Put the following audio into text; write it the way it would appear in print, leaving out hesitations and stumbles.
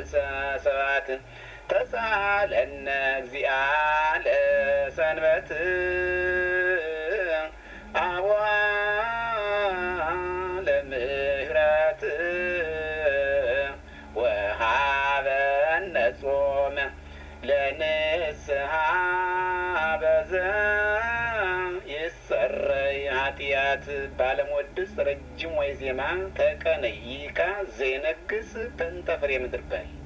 ሰባት ተሳለነ እግዚአ ለሰንበት አቡአ ለምህረት ወሃበነ ጾመ ለንስሐ በዘ ይሰረይ ኃጢአት ባለሞድስ ረጅም ወይ ዜማ ተቀነይካ ዘይነግስ በእንተ ፍሬ ምድር በል